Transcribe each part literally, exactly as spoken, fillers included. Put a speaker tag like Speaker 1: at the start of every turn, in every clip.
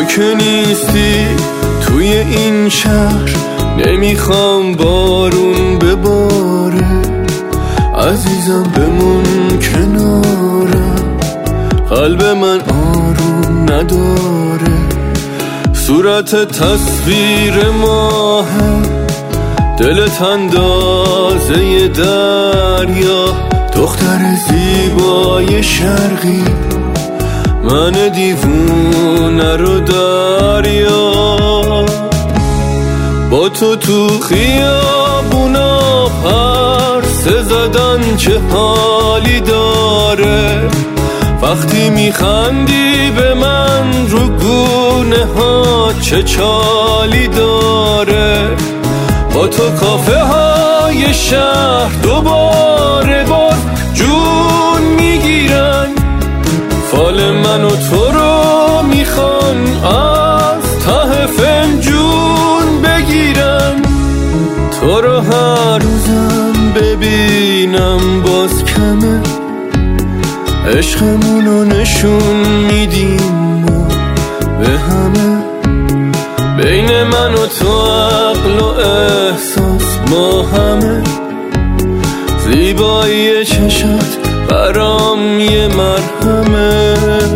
Speaker 1: که نیستی توی این شهر، نمیخوام بارون بباره، عزیزم بمون کنارم. قلب من آروم نداره، صورت تصویر ماهه، دلت اندازه دریا، دختر زیبای شرقی، من دیوونه رو دریا. با تو تو خیابونا پرسه زدن چه حالی داره، وقتی میخندی به من رو گونه ها چه چالی داره. با تو کافه های شهر دوباره باز جون میگیرن، فال من و تو رو میخوان از ته فنجون بگیرن. تو رو هر روزم ببینم باز کمه، عشقمونو نشون میدیم و به همه، بین من و تو عقل و احساس ما همه. زیبایی چشات برام یه مرهمه.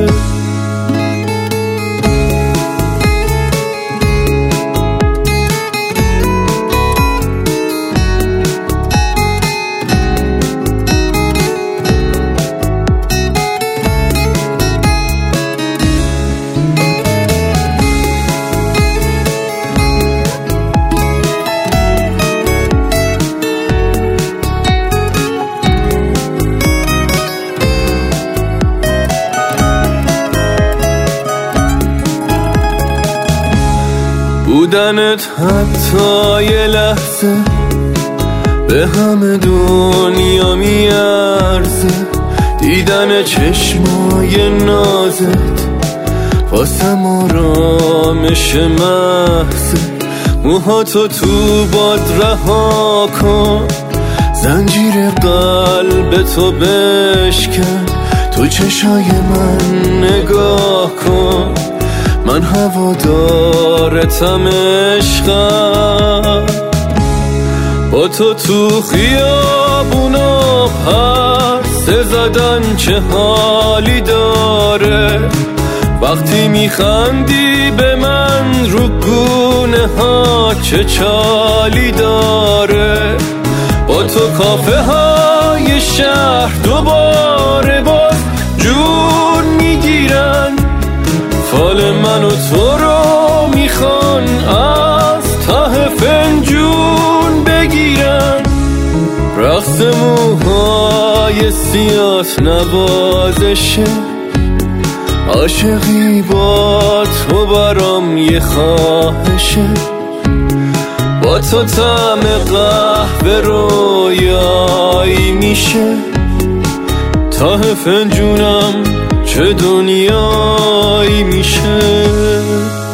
Speaker 1: بودنت حتی یه لحظه به همه دنیا میارزه، دیدن چشمای نازت واسم آرامش محضه. موهاتو تو باد رها کن، زنجیر قلب تو بشکن، تو چشای من نگاه کن، من هوادارتم عشقم. با تو تو خیابونا پرسه زدن چه حالی داره، وقتی میخندی به من رو گونه ها چه چالی داره. با تو کافه های شهر دوباره باز جون میگیرن، فال من و تو رو میخوان از ته فنجون بگیرن. رقص موهای سیات نوازشه، عاشقی با تو برام یه خواهشه. با تو طعم قهوه رویایی میشه، ته فنجونم چه دنیایی میشه.